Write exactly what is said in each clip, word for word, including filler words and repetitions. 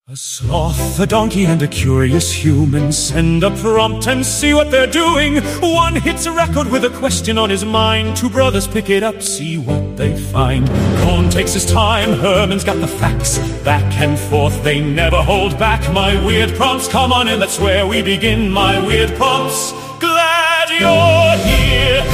A sloth, a donkey, and a curious human send a prompt and see what they're doing. One hits a record with a question on his mind. Two brothers pick it up, see what they find. Cohn takes his time, Herman's got the facts. Back and forth, they never hold back. My weird prompts, come on in, that's where we begin. My weird prompts, glad you're here.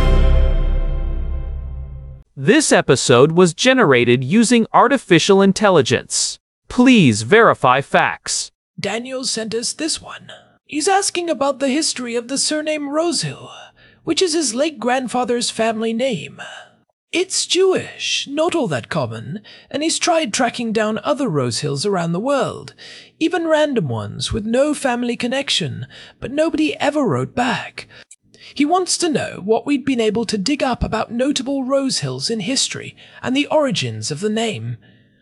This episode was generated using artificial intelligence. Please verify facts. Daniel sent us this one. He's asking about the history of the surname Rosehill, which is his late grandfather's family name. It's Jewish, not all that common, and he's tried tracking down other Rosehills around the world, even random ones with no family connection, but nobody ever wrote back. He wants to know what we'd been able to dig up about notable Rosehills in history and the origins of the name.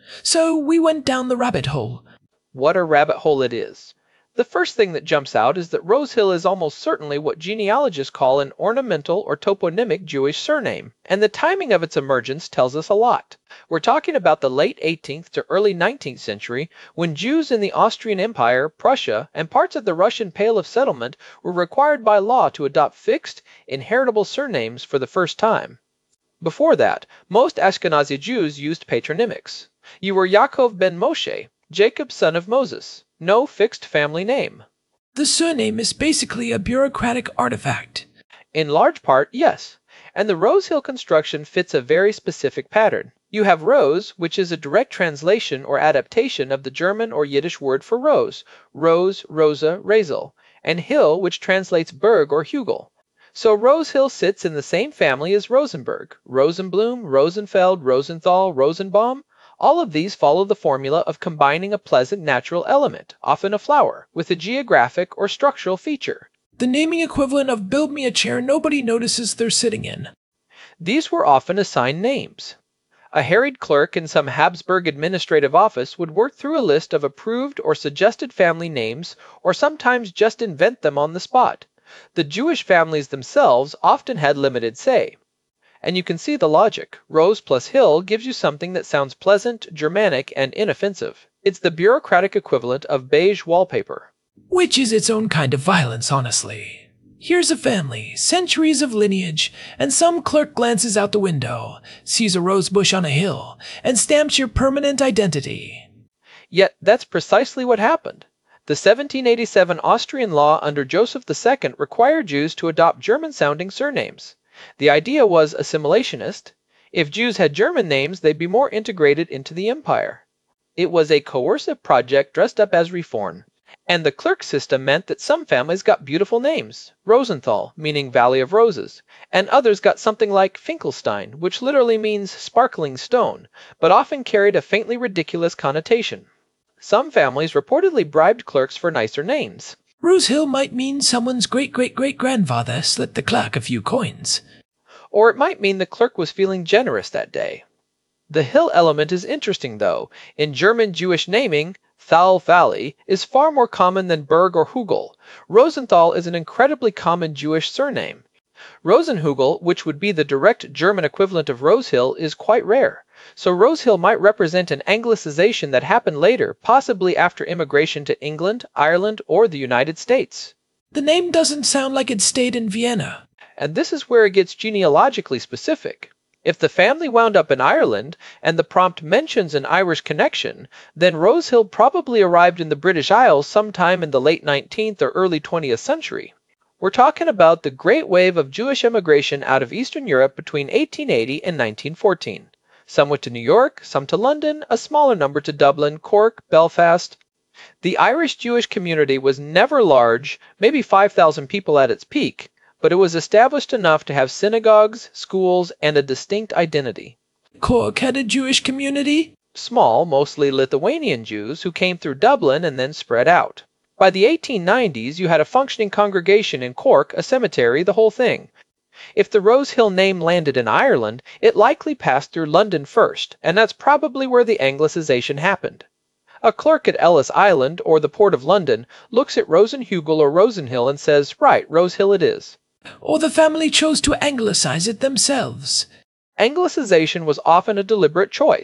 So we went down the rabbit hole. What a rabbit hole it is. The first thing that jumps out is that Rosehill is almost certainly what genealogists call an ornamental or toponymic Jewish surname, and the timing of its emergence tells us a lot. We're talking about the late eighteenth to early nineteenth century, when Jews in the Austrian Empire, Prussia, and parts of the Russian Pale of Settlement were required by law to adopt fixed, inheritable surnames for the first time. Before that, most Ashkenazi Jews used patronymics. You were Yaakov ben Moshe, Jacob son of Moses. No fixed family name. The surname is basically a bureaucratic artifact. In large part, yes. And the Rosehill construction fits a very specific pattern. You have Rose, which is a direct translation or adaptation of the German or Yiddish word for rose, Rose, Rosa, Razel, and Hill, which translates Berg or Hugel. So Rosehill sits in the same family as Rosenberg, Rosenblum, Rosenfeld, Rosenthal, Rosenbaum. All of these follow the formula of combining a pleasant natural element, often a flower, with a geographic or structural feature. The naming equivalent of build me a chair nobody notices they're sitting in. These were often assigned names. A harried clerk in some Habsburg administrative office would work through a list of approved or suggested family names, or sometimes just invent them on the spot. The Jewish families themselves often had limited say. And you can see the logic. Rose plus Hill gives you something that sounds pleasant, Germanic, and inoffensive. It's the bureaucratic equivalent of beige wallpaper. Which is its own kind of violence, honestly. Here's a family, centuries of lineage, and some clerk glances out the window, sees a rose bush on a hill, and stamps your permanent identity. Yet that's precisely what happened. The seventeen eighty-seven Austrian law under Joseph the Second required Jews to adopt German-sounding surnames. The idea was assimilationist. If Jews had German names, they'd be more integrated into the empire. It was a coercive project dressed up as reform. And the clerk system meant that some families got beautiful names, Rosenthal, meaning Valley of Roses, and others got something like Finkelstein, which literally means sparkling stone, but often carried a faintly ridiculous connotation. Some families reportedly bribed clerks for nicer names. Rosehill might mean someone's great-great-great-grandfather slipped the clerk a few coins. Or it might mean the clerk was feeling generous that day. The hill element is interesting, though. In German Jewish naming, Thal Valley is far more common than Berg or Hugel. Rosenthal is an incredibly common Jewish surname. Rosenhugel, which would be the direct German equivalent of Rosehill, is quite rare. So Rosehill might represent an anglicization that happened later, possibly after immigration to England, Ireland, or the United States. The name doesn't sound like it stayed in Vienna. And this is where it gets genealogically specific. If the family wound up in Ireland, and the prompt mentions an Irish connection, then Rosehill probably arrived in the British Isles sometime in the late nineteenth or early twentieth century. We're talking about the great wave of Jewish immigration out of Eastern Europe between eighteen eighty and nineteen fourteen. Some went to New York, some to London, a smaller number to Dublin, Cork, Belfast. The Irish Jewish community was never large, maybe five thousand people at its peak, but it was established enough to have synagogues, schools, and a distinct identity. Cork had a Jewish community? Small, mostly Lithuanian Jews who came through Dublin and then spread out. By the eighteen nineties, you had a functioning congregation in Cork, a cemetery, the whole thing. If the Rosehill name landed in Ireland, it likely passed through London first, and that's probably where the anglicization happened. A clerk at Ellis Island, or the Port of London, looks at Rosenhugel or Rosenhill and says, right, Rosehill it is. Or the family chose to anglicize it themselves. Anglicization was often a deliberate choice.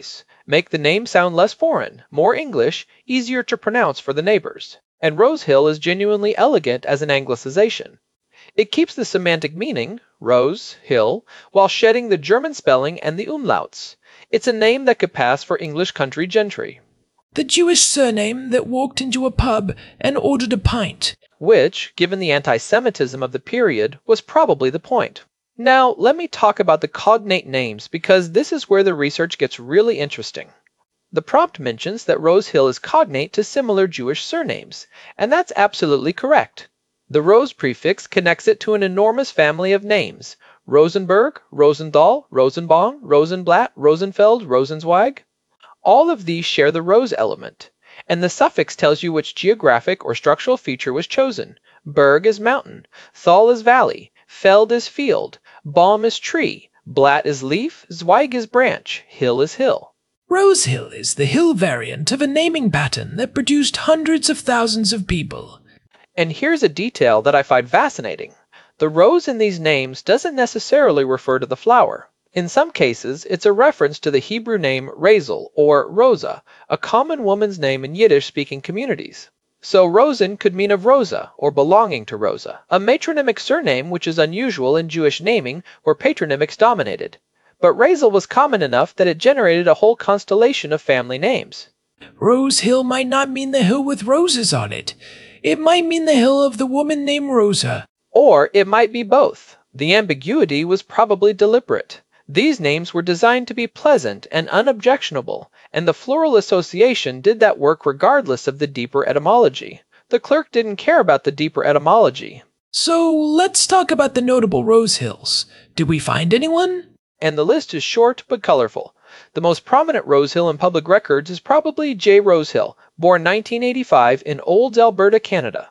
make the name sound less foreign, more English, easier to pronounce for the neighbors. And Rose Hill is genuinely elegant as an anglicization. It keeps the semantic meaning, Rose, Hill, while shedding the German spelling and the umlauts. It's a name that could pass for English country gentry. The Jewish surname that walked into a pub and ordered a pint. Which, given the anti-Semitism of the period, was probably the point. Now, let me talk about the cognate names because this is where the research gets really interesting. The prompt mentions that Rose Hill is cognate to similar Jewish surnames, and that's absolutely correct. The Rose prefix connects it to an enormous family of names: Rosenberg, Rosenthal, Rosenbaum, Rosenblatt, Rosenfeld, Rosenzweig. All of these share the Rose element, and the suffix tells you which geographic or structural feature was chosen. Berg is mountain, Thal is valley, Feld is field, Baum is tree, Blatt is leaf, Zweig is branch, Hill is hill. Rose Hill is the hill variant of a naming pattern that produced hundreds of thousands of people. And here's a detail that I find fascinating. The rose in these names doesn't necessarily refer to the flower. In some cases, it's a reference to the Hebrew name Razel or Rosa, a common woman's name in Yiddish-speaking communities. So Rosen could mean of Rosa, or belonging to Rosa, a matronymic surname which is unusual in Jewish naming where patronymics dominated. But Razel was common enough that it generated a whole constellation of family names. Rose Hill might not mean the hill with roses on it. It might mean the hill of the woman named Rosa. Or it might be both. The ambiguity was probably deliberate. These names were designed to be pleasant and unobjectionable, and the floral association did that work regardless of the deeper etymology. The clerk didn't care about the deeper etymology. So let's talk about the notable Rose Hills. Did we find anyone? And the list is short but colorful. The most prominent Rose Hill in public records is probably J. Rosehill, born nineteen eighty-five in Olds, Alberta, Canada.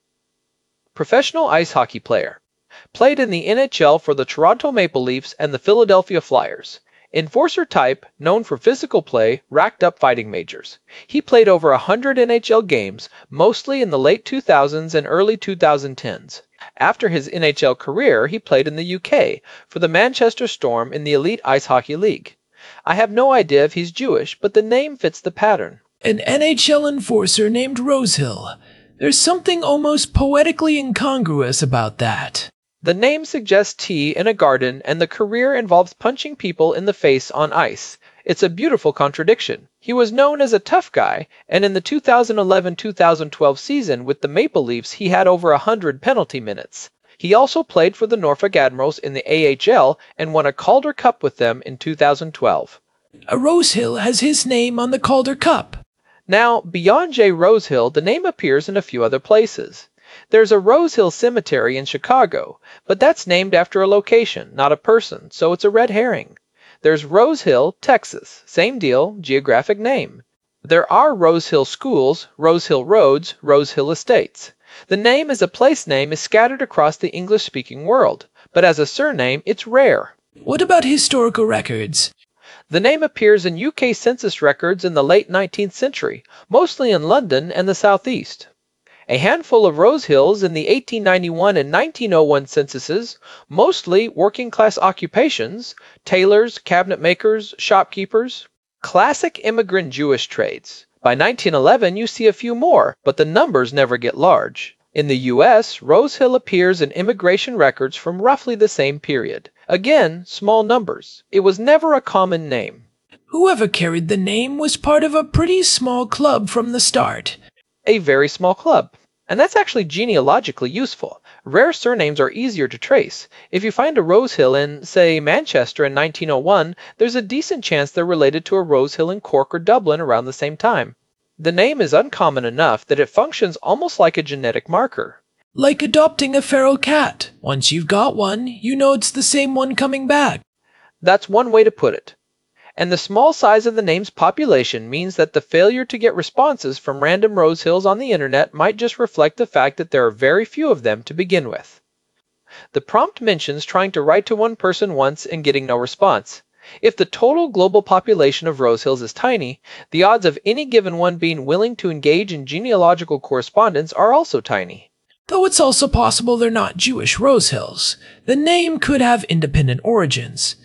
Professional ice hockey player. Played in the N H L for the Toronto Maple Leafs and the Philadelphia Flyers. Enforcer type, known for physical play, racked up fighting majors. He played over one hundred N H L games, mostly in the late two thousands and early twenty tens. After his N H L career, he played in the U K for the Manchester Storm in the Elite Ice Hockey League. I have no idea if he's Jewish, but the name fits the pattern. An N H L enforcer named Rosehill. There's something almost poetically incongruous about that. The name suggests tea in a garden, and the career involves punching people in the face on ice. It's a beautiful contradiction. He was known as a tough guy, and in the two thousand eleven two thousand twelve season with the Maple Leafs he had over one hundred penalty minutes. He also played for the Norfolk Admirals in the A H L and won a Calder Cup with them in two thousand twelve. A Rosehill has his name on the Calder Cup. Now, beyond J. Rosehill, the name appears in a few other places. There's a Rosehill Cemetery in Chicago, but that's named after a location, not a person, so it's a red herring. There's Rosehill, Texas. Same deal, geographic name. There are Rosehill schools, Rosehill roads, Rosehill estates. The name as a place name is scattered across the English-speaking world, but as a surname, it's rare. What about historical records? The name appears in U K census records in the late nineteenth century, mostly in London and the southeast. A handful of Rosehills in the eighteen ninety-one and nineteen oh one censuses, mostly working-class occupations, tailors, cabinet makers, shopkeepers. Classic immigrant Jewish trades. By nineteen eleven you see a few more, but the numbers never get large. In the U S, Rosehill appears in immigration records from roughly the same period. Again, small numbers. It was never a common name. Whoever carried the name was part of a pretty small club from the start. A very small club. And that's actually genealogically useful. Rare surnames are easier to trace. If you find a Rosehill in, say, Manchester in nineteen oh one, there's a decent chance they're related to a Rosehill in Cork or Dublin around the same time. The name is uncommon enough that it functions almost like a genetic marker. Like adopting a feral cat. Once you've got one, you know it's the same one coming back. That's one way to put it. And the small size of the name's population means that the failure to get responses from random Rosehills on the internet might just reflect the fact that there are very few of them to begin with. The prompt mentions trying to write to one person once and getting no response. If the total global population of Rosehills is tiny, the odds of any given one being willing to engage in genealogical correspondence are also tiny. Though it's also possible they're not Jewish Rosehills. The name could have independent origins.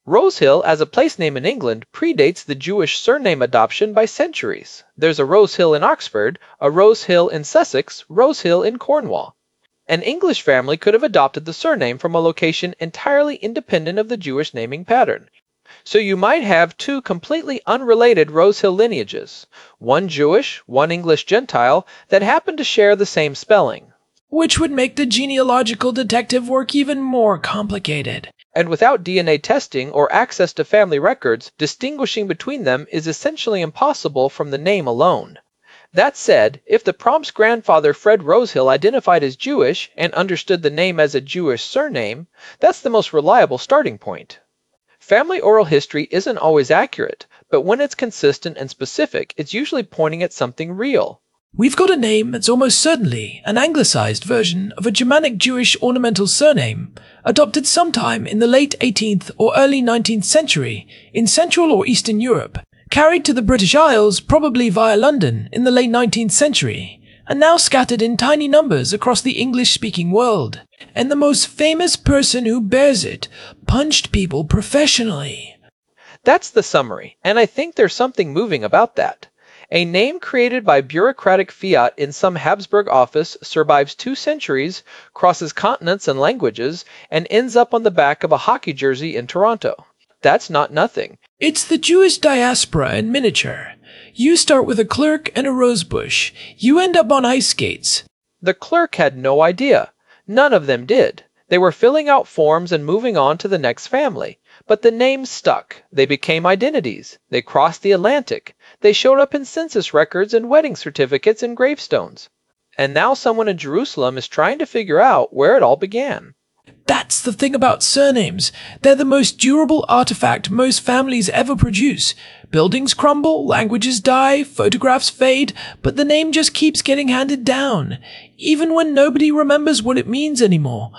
Rosehill, as a place name in England, predates the Jewish surname adoption by centuries. There's a Rosehill in Oxford, a Rosehill in Sussex, Rosehill in Cornwall. An English family could have adopted the surname from a location entirely independent of the Jewish naming pattern. So you might have two completely unrelated Rosehill lineages, one Jewish, one English Gentile, that happen to share the same spelling. Which would make the genealogical detective work even more complicated. And without D N A testing or access to family records, distinguishing between them is essentially impossible from the name alone. That said, if the prompt's grandfather Fred Rosehill identified as Jewish and understood the name as a Jewish surname, that's the most reliable starting point. Family oral history isn't always accurate, but when it's consistent and specific, it's usually pointing at something real. We've got a name that's almost certainly an anglicized version of a Germanic Jewish ornamental surname, adopted sometime in the late eighteenth or early nineteenth century in Central or Eastern Europe, carried to the British Isles probably via London in the late nineteenth century, and now scattered in tiny numbers across the English-speaking world. And the most famous person who bears it punched people professionally. That's the summary, and I think there's something moving about that. A name created by bureaucratic fiat in some Habsburg office survives two centuries, crosses continents and languages, and ends up on the back of a hockey jersey in Toronto. That's not nothing. It's the Jewish diaspora in miniature. You start with a clerk and a rosebush. You end up on ice skates. The clerk had no idea. None of them did. They were filling out forms and moving on to the next family. But the names stuck. They became identities. They crossed the Atlantic. They showed up in census records and wedding certificates and gravestones. And now someone in Jerusalem is trying to figure out where it all began. That's the thing about surnames. They're the most durable artifact most families ever produce. Buildings crumble, languages die, photographs fade, but the name just keeps getting handed down, even when nobody remembers what it means anymore.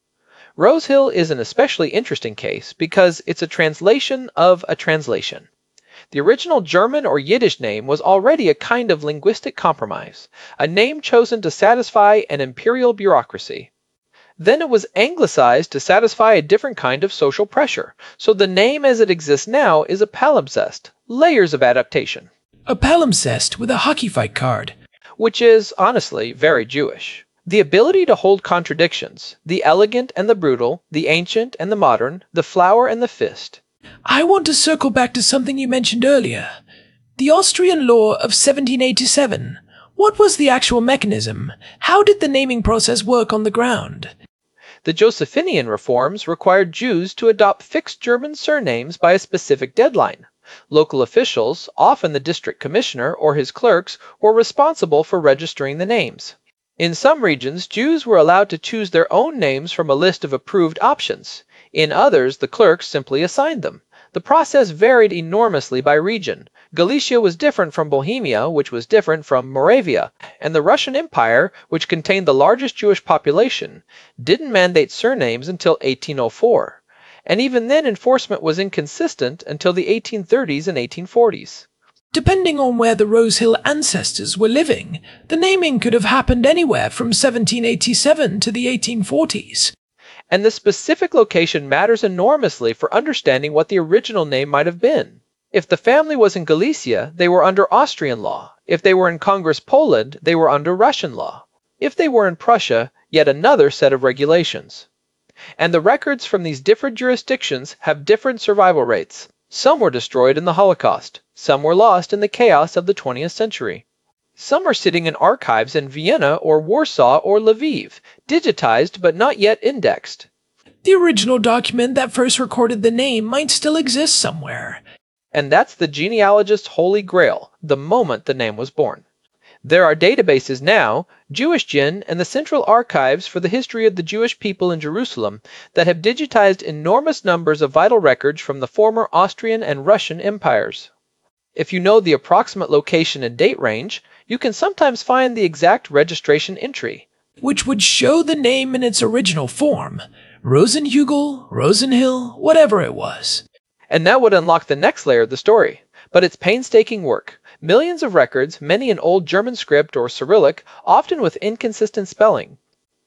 Rosehill is an especially interesting case because it's a translation of a translation. The original German or Yiddish name was already a kind of linguistic compromise, a name chosen to satisfy an imperial bureaucracy. Then it was anglicized to satisfy a different kind of social pressure, so the name as it exists now is a palimpsest, layers of adaptation. A palimpsest with a hockey fight card. Which is, honestly, very Jewish. The ability to hold contradictions, the elegant and the brutal, the ancient and the modern, the flower and the fist. I want to circle back to something you mentioned earlier. The Austrian law of seventeen eighty-seven. What was the actual mechanism? How did the naming process work on the ground? The Josephinian reforms required Jews to adopt fixed German surnames by a specific deadline. Local officials, often the district commissioner or his clerks, were responsible for registering the names. In some regions, Jews were allowed to choose their own names from a list of approved options. In others, the clerks simply assigned them. The process varied enormously by region. Galicia was different from Bohemia, which was different from Moravia, and the Russian Empire, which contained the largest Jewish population, didn't mandate surnames until eighteen oh four. And even then enforcement was inconsistent until the eighteen thirties and eighteen forties. Depending on where the Rosehill ancestors were living, the naming could have happened anywhere from seventeen eighty-seven to the eighteen forties. And the specific location matters enormously for understanding what the original name might have been. If the family was in Galicia, they were under Austrian law. If they were in Congress Poland, they were under Russian law. If they were in Prussia, yet another set of regulations. And the records from these different jurisdictions have different survival rates. Some were destroyed in the Holocaust. Some were lost in the chaos of the twentieth century. Some are sitting in archives in Vienna or Warsaw or Lviv, digitized but not yet indexed. The original document that first recorded the name might still exist somewhere. And that's the genealogist's holy grail, the moment the name was born. There are databases now, JewishGen and the Central Archives for the History of the Jewish People in Jerusalem, that have digitized enormous numbers of vital records from the former Austrian and Russian empires. If you know the approximate location and date range, you can sometimes find the exact registration entry, which would show the name in its original form. Rosenhügel, Rosenhill, whatever it was. And that would unlock the next layer of the story. But it's painstaking work. Millions of records, many in Old German script or Cyrillic, often with inconsistent spelling.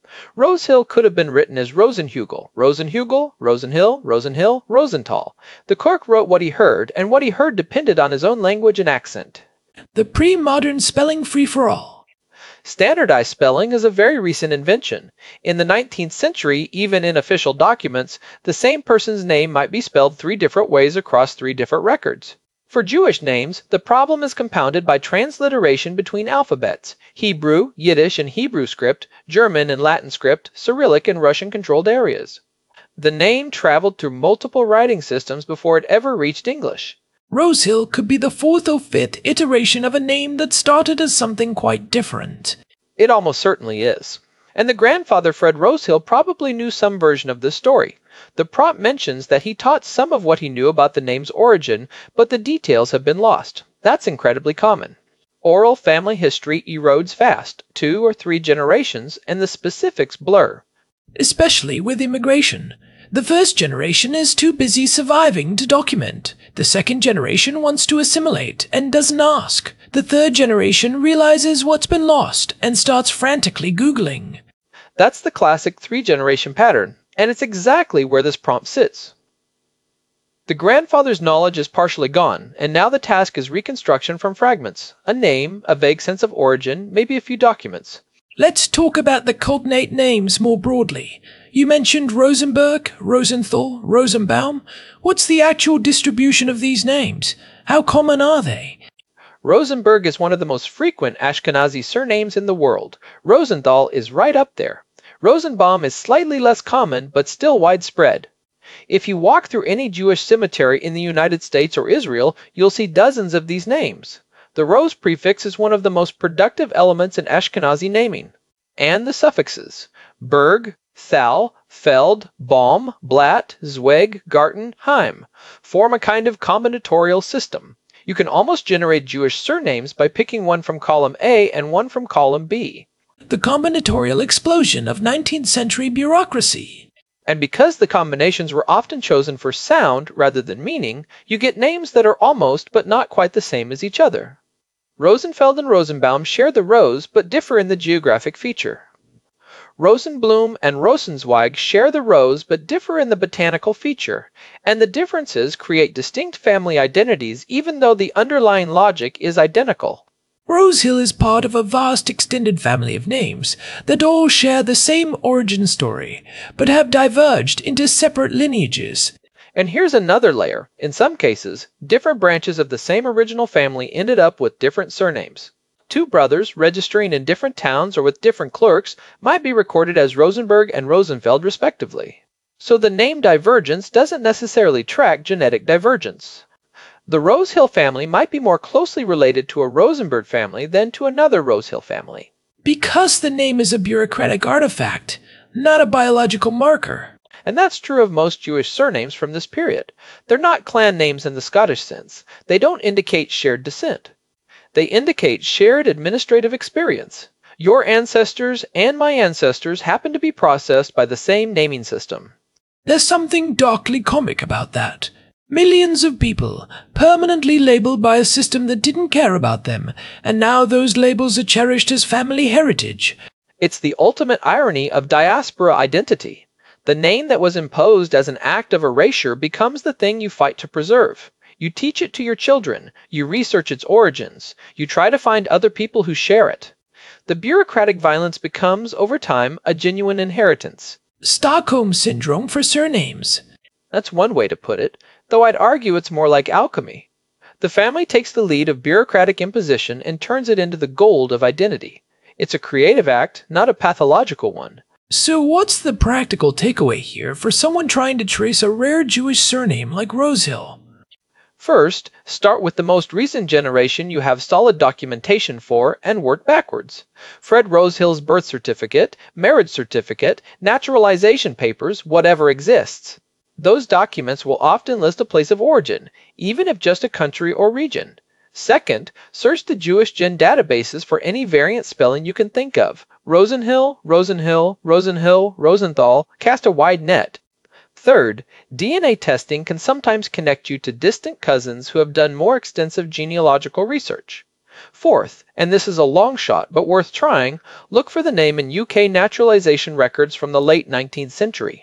Rosehill could have been written as Rosenhugel, Rosenhugel, Rosenhill, Rosenhill, Rosenthal. The clerk wrote what he heard, and what he heard depended on his own language and accent. The pre-modern spelling free-for-all. Standardized spelling is a very recent invention. In the nineteenth century, even in official documents, the same person's name might be spelled three different ways across three different records. For Jewish names, the problem is compounded by transliteration between alphabets: Hebrew, Yiddish and Hebrew script, German and Latin script, Cyrillic and Russian-controlled areas. The name traveled through multiple writing systems before it ever reached English. Rosehill could be the fourth or fifth iteration of a name that started as something quite different. It almost certainly is. And the grandfather Fred Rosehill probably knew some version of this story. The prompt mentions that he taught some of what he knew about the name's origin, but the details have been lost. That's incredibly common. Oral family history erodes fast, two or three generations, and the specifics blur. Especially with immigration. The first generation is too busy surviving to document. The second generation wants to assimilate and doesn't ask. The third generation realizes what's been lost and starts frantically Googling. That's the classic three-generation pattern, and it's exactly where this prompt sits. The grandfather's knowledge is partially gone, and now the task is reconstruction from fragments: a name, a vague sense of origin, maybe a few documents. Let's talk about the cognate names more broadly. You mentioned Rosenberg, Rosenthal, Rosenbaum. What's the actual distribution of these names? How common are they? Rosenberg is one of the most frequent Ashkenazi surnames in the world. Rosenthal is right up there. Rosenbaum is slightly less common, but still widespread. If you walk through any Jewish cemetery in the United States or Israel, you'll see dozens of these names. The Rose prefix is one of the most productive elements in Ashkenazi naming. And the suffixes: Berg, Thal, Feld, Baum, Blatt, Zweig, Garten, Heim form a kind of combinatorial system. You can almost generate Jewish surnames by picking one from column A and one from column B. The combinatorial explosion of nineteenth century bureaucracy. And because the combinations were often chosen for sound rather than meaning, you get names that are almost but not quite the same as each other. Rosenfeld and Rosenbaum share the rose but differ in the geographic feature. Rosenblum and Rosenzweig share the rose but differ in the botanical feature, and the differences create distinct family identities even though the underlying logic is identical. Rosehill is part of a vast extended family of names that all share the same origin story, but have diverged into separate lineages. And here's another layer. In some cases, different branches of the same original family ended up with different surnames. Two brothers registering in different towns or with different clerks might be recorded as Rosenberg and Rosenfeld respectively. So the name divergence doesn't necessarily track genetic divergence. The Rosehill family might be more closely related to a Rosenberg family than to another Rosehill family. Because the name is a bureaucratic artifact, not a biological marker. And that's true of most Jewish surnames from this period. They're not clan names in the Scottish sense. They don't indicate shared descent. They indicate shared administrative experience. Your ancestors and my ancestors happen to be processed by the same naming system. There's something darkly comic about that. Millions of people, permanently labeled by a system that didn't care about them, and now those labels are cherished as family heritage. It's the ultimate irony of diaspora identity. The name that was imposed as an act of erasure becomes the thing you fight to preserve. You teach it to your children, you research its origins, you try to find other people who share it. The bureaucratic violence becomes, over time, a genuine inheritance. Stockholm Syndrome for surnames. That's one way to put it, though I'd argue it's more like alchemy. The family takes the lead of bureaucratic imposition and turns it into the gold of identity. It's a creative act, not a pathological one. So what's the practical takeaway here for someone trying to trace a rare Jewish surname like Rosehill? First, start with the most recent generation you have solid documentation for and work backwards. Fred Rosehill's birth certificate, marriage certificate, naturalization papers, whatever exists. Those documents will often list a place of origin, even if just a country or region. Second, search the Jewish Gen databases for any variant spelling you can think of. Rosenhill, Rosenhill, Rosenhill, Rosenthal, cast a wide net. Third, D N A testing can sometimes connect you to distant cousins who have done more extensive genealogical research. Fourth, and this is a long shot but worth trying, look for the name in U K naturalization records from the late nineteenth century.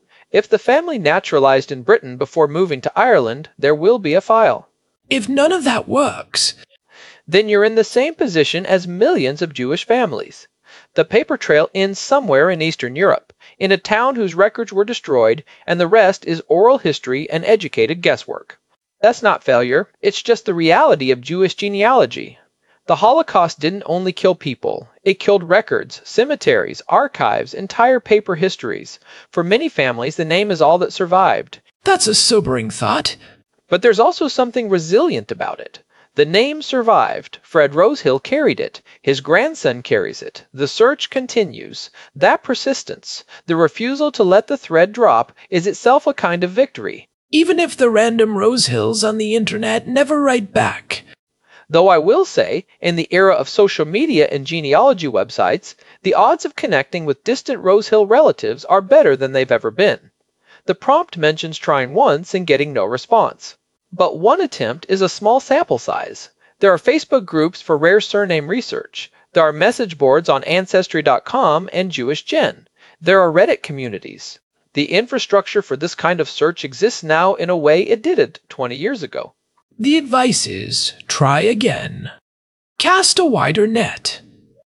If the family naturalized in Britain before moving to Ireland, there will be a file. If none of that works, then you're in the same position as millions of Jewish families. The paper trail ends somewhere in Eastern Europe, in a town whose records were destroyed, and the rest is oral history and educated guesswork. That's not failure, it's just the reality of Jewish genealogy. The Holocaust didn't only kill people, it killed records, cemeteries, archives, entire paper histories. For many families, the name is all that survived. That's a sobering thought. But there's also something resilient about it. The name survived. Fred Rosehill carried it. His grandson carries it. The search continues. That persistence, the refusal to let the thread drop, is itself a kind of victory. Even if the random Rosehills on the internet never write back. Though I will say, in the era of social media and genealogy websites, the odds of connecting with distant Rosehill relatives are better than they've ever been. The prompt mentions trying once and getting no response. But one attempt is a small sample size. There are Facebook groups for rare surname research. There are message boards on Ancestry dot com and Jewish Gen. There are Reddit communities. The infrastructure for this kind of search exists now in a way it didn't twenty years ago. The advice is, try again. Cast a wider net.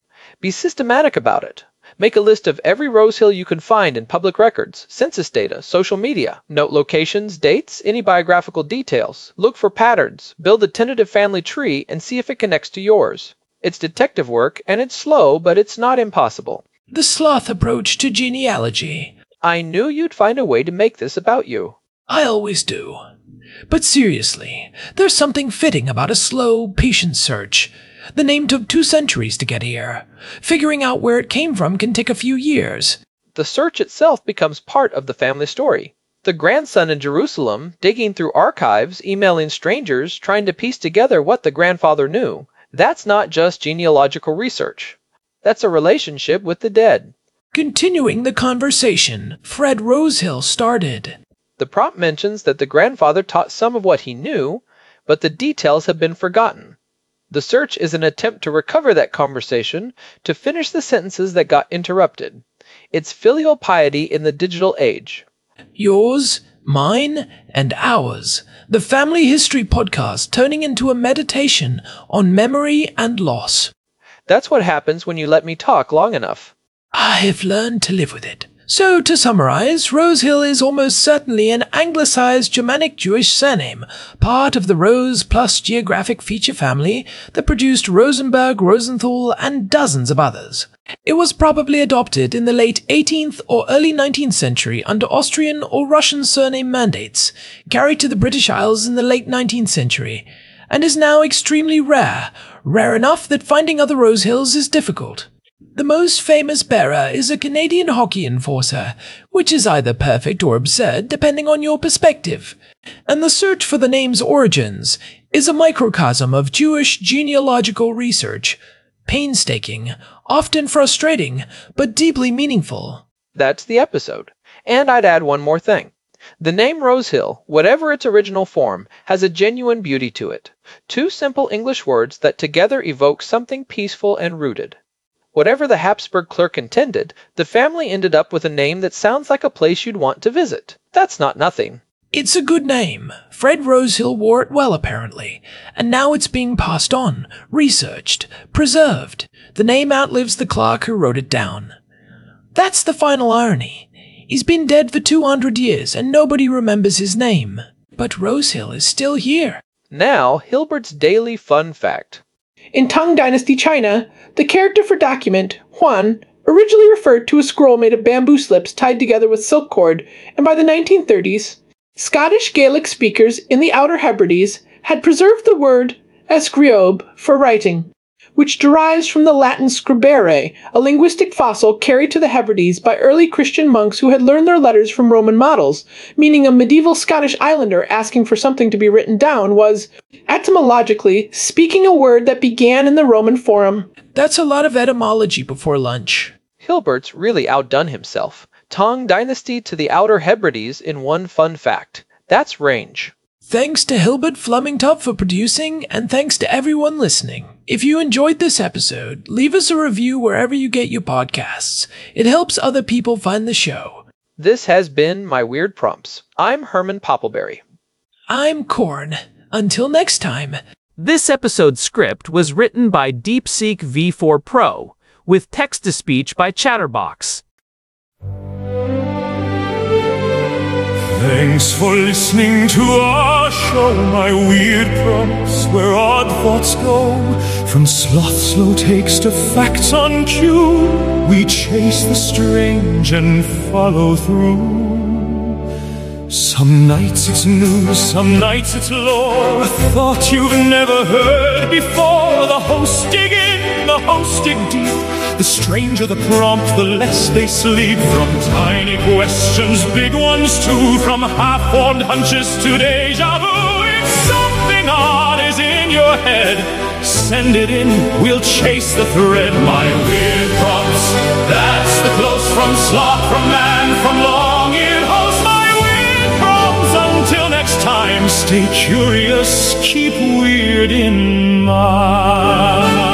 Be systematic about it. Make a list of every Rosehill you can find in public records, census data, social media. Note locations, dates, any biographical details. Look for patterns. Build a tentative family tree and see if it connects to yours. It's detective work, and it's slow, but it's not impossible. The sloth approach to genealogy. I knew you'd find a way to make this about you. I always do. But seriously, there's something fitting about a slow, patient search. The name took two centuries to get here. Figuring out where it came from can take a few years. The search itself becomes part of the family story. The grandson in Jerusalem, digging through archives, emailing strangers, trying to piece together what the grandfather knew. That's not just genealogical research. That's a relationship with the dead. Continuing the conversation, Fred Rosehill started. The prompt mentions that the grandfather taught some of what he knew, but the details have been forgotten. The search is an attempt to recover that conversation, to finish the sentences that got interrupted. It's filial piety in the digital age. Yours, mine, and ours. The Family History Podcast turning into a meditation on memory and loss. That's what happens when you let me talk long enough. I've learned to live with it. So, to summarize, Rosehill is almost certainly an anglicized Germanic Jewish surname, part of the Rose plus geographic feature family that produced Rosenberg, Rosenthal, and dozens of others. It was probably adopted in the late eighteenth or early nineteenth century under Austrian or Russian surname mandates, carried to the British Isles in the late nineteenth century, and is now extremely rare, rare enough that finding other Rosehills is difficult. The most famous bearer is a Canadian hockey enforcer, which is either perfect or absurd depending on your perspective. And the search for the name's origins is a microcosm of Jewish genealogical research. Painstaking, often frustrating, but deeply meaningful. That's the episode. And I'd add one more thing. The name Rosehill, whatever its original form, has a genuine beauty to it. Two simple English words that together evoke something peaceful and rooted. Whatever the Habsburg clerk intended, the family ended up with a name that sounds like a place you'd want to visit. That's not nothing. It's a good name. Fred Rosehill wore it well, apparently, and now it's being passed on, researched, preserved. The name outlives the clerk who wrote it down. That's the final irony. He's been dead for two hundred years, and nobody remembers his name. But Rosehill is still here. Now, Hilbert's daily fun fact. In Tang Dynasty China, the character for document, Huan, originally referred to a scroll made of bamboo slips tied together with silk cord, and by the nineteen thirties, Scottish Gaelic speakers in the Outer Hebrides had preserved the word escriobe for writing, which derives from the Latin scribere, a linguistic fossil carried to the Hebrides by early Christian monks who had learned their letters from Roman models, meaning a medieval Scottish islander asking for something to be written down was, etymologically, speaking a word that began in the Roman forum. That's a lot of etymology before lunch. Hilbert's really outdone himself. Tang Dynasty to the Outer Hebrides in one fun fact. That's range. Thanks to Hilbert Flemingtop for producing, and thanks to everyone listening. If you enjoyed this episode, leave us a review wherever you get your podcasts. It helps other people find the show. This has been My Weird Prompts. I'm Herman Poppleberry. I'm Corn. Until next time. This episode's script was written by DeepSeek V four Pro, with text-to-speech by Chatterbox. Thanks for listening to our show, My Weird Prompts, where odd thoughts go. From sloth slow takes to facts on cue, we chase the strange and follow through. Some nights it's news, some nights it's lore, a thought you've never heard before. The hosts dig in, the hosts dig deep. The stranger the prompt, the less they sleep. From tiny questions, big ones too, from half-formed hunches to deja vu. If something odd is in your head, send it in, we'll chase the thread. My Weird Prompts, that's the close from sloth, from man, from long-eared host. My Weird Prompts, until next time, stay curious, keep weird in mind.